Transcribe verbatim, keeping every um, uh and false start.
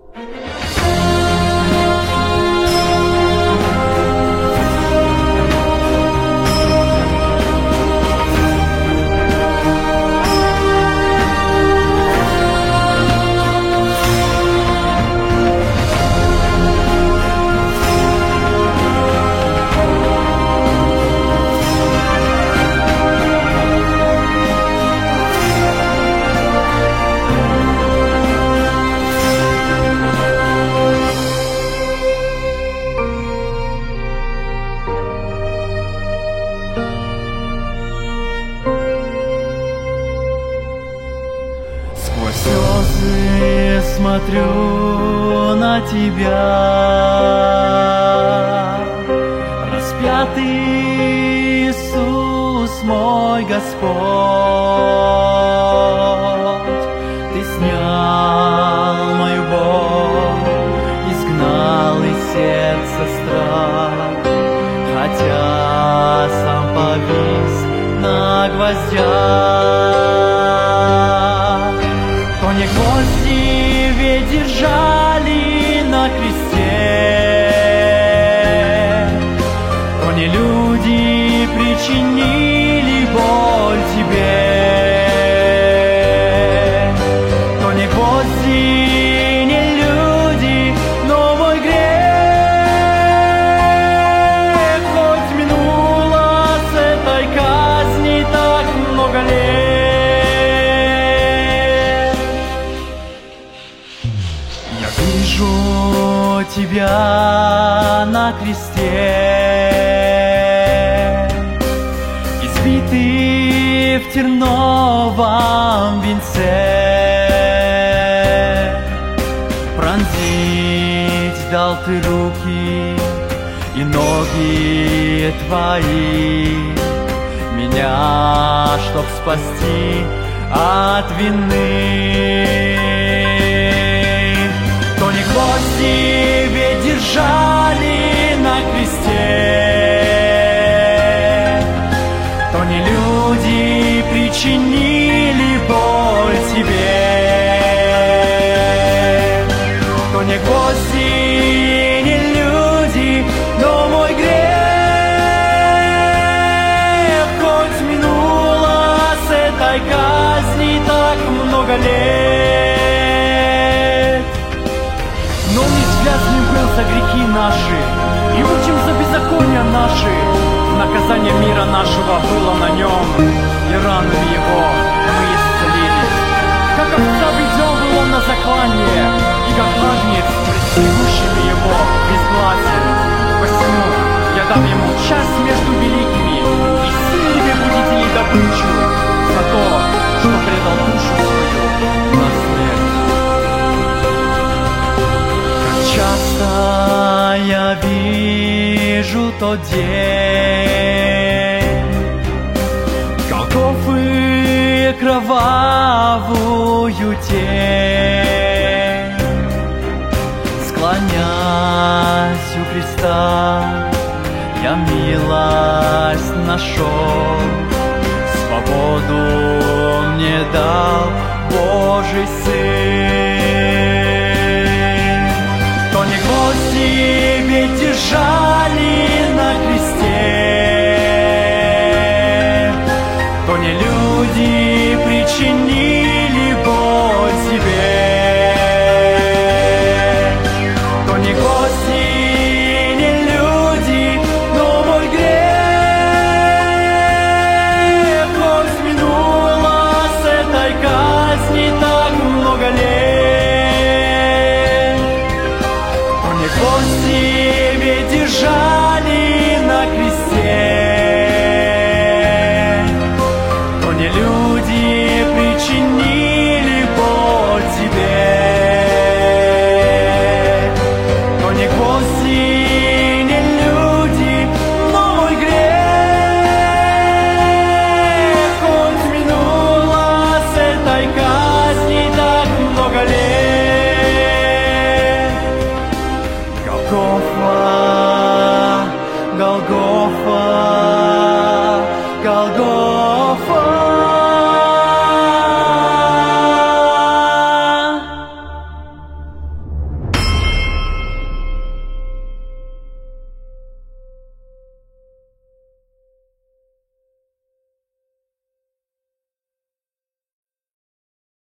Слезы смотрю на тебя, распятый Иисус мой Господь. Ты снял мою боль, изгнал из сердца страх, хотя сам повис на гвоздях. То не гвозди ведь держали на кресте, то не люди причинили боль тебе, то не гвозди, не люди, но мой грех. Хоть минуло с этой казни так много лет, вижу тебя на кресте, избитый в терновом венце. Пронзить дал ты руки и ноги твои, меня, чтоб спасти от вины. То не гвозди ведь держали на кресте, то не люди причинили боль тебе, то не гвозди, не люди, но мой грех. Хоть минуло с этой казни так много лет, но не связанным был за грехи наши и мучим за беззакония наши. Наказание мира нашего было на нем, и ранами его мы исцелились. Как овца веден был он на заклание, и как агнец пред стригущими его безгласен. Посему я дам ему часть между великими, и сильными будет ей добычу за то, что предал душу свою на смерть. Часто я вижу тот день Голгофы, кровавую тень, склонясь у креста, я милость нашел, свободу мне дал Божий Сын. То не гвозди ведь держали